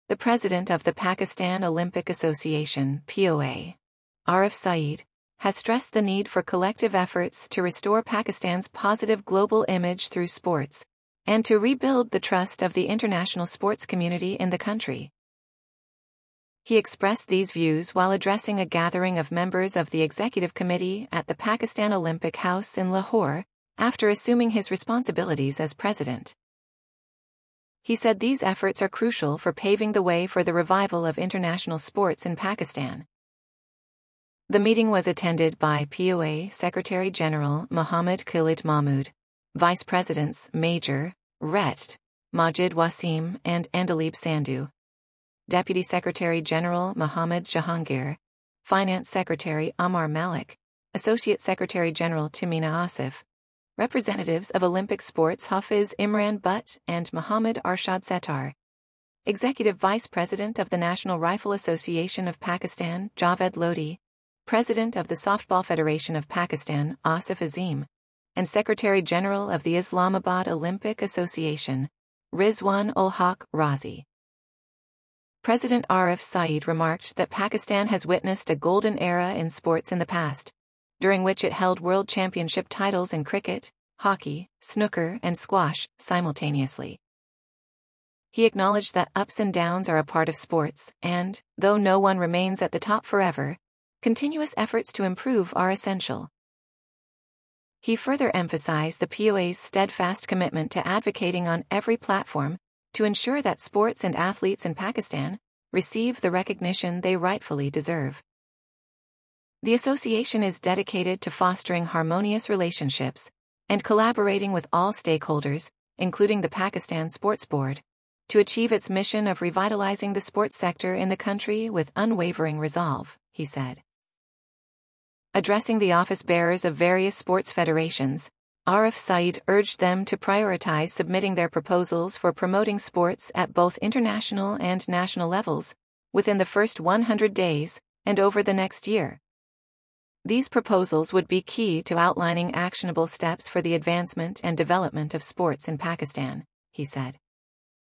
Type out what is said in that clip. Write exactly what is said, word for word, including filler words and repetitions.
The president of the Pakistan Olympic Association, P O A, Arif Saeed, has stressed the need for collective efforts to restore Pakistan's positive global image through sports, and to rebuild the trust of the international sports community in the country. He expressed these views while addressing a gathering of members of the executive committee at the Pakistan Olympic House in Lahore, after assuming his responsibilities as president. He said these efforts are crucial for paving the way for the revival of international sports in Pakistan. The meeting was attended by P O A Secretary General Muhammad Khalid Mahmood, Vice Presidents Major, Ret, Majid Wasim and Andalib Sandhu, Deputy Secretary General Muhammad Jahangir, Finance Secretary Amar Malik, Associate Secretary General Timina Asif, representatives of Olympic sports Hafiz Imran Butt and Muhammad Arshad Settar, Executive Vice President of the National Rifle Association of Pakistan Javed Lodi, President of the Softball Federation of Pakistan Asif Azim, and Secretary General of the Islamabad Olympic Association, Rizwan ul Haq Razi. President Arif Saeed remarked that Pakistan has witnessed a golden era in sports in the past, during which it held world championship titles in cricket, hockey, snooker, and squash simultaneously. He acknowledged that ups and downs are a part of sports, and, though no one remains at the top forever, continuous efforts to improve are essential. He further emphasized the P O A's steadfast commitment to advocating on every platform to ensure that sports and athletes in Pakistan receive the recognition they rightfully deserve. The association is dedicated to fostering harmonious relationships and collaborating with all stakeholders, including the Pakistan Sports Board, to achieve its mission of revitalizing the sports sector in the country with unwavering resolve, he said. Addressing the office bearers of various sports federations, Arif Saeed urged them to prioritize submitting their proposals for promoting sports at both international and national levels within the first one hundred days and over the next year. These proposals would be key to outlining actionable steps for the advancement and development of sports in Pakistan, he said.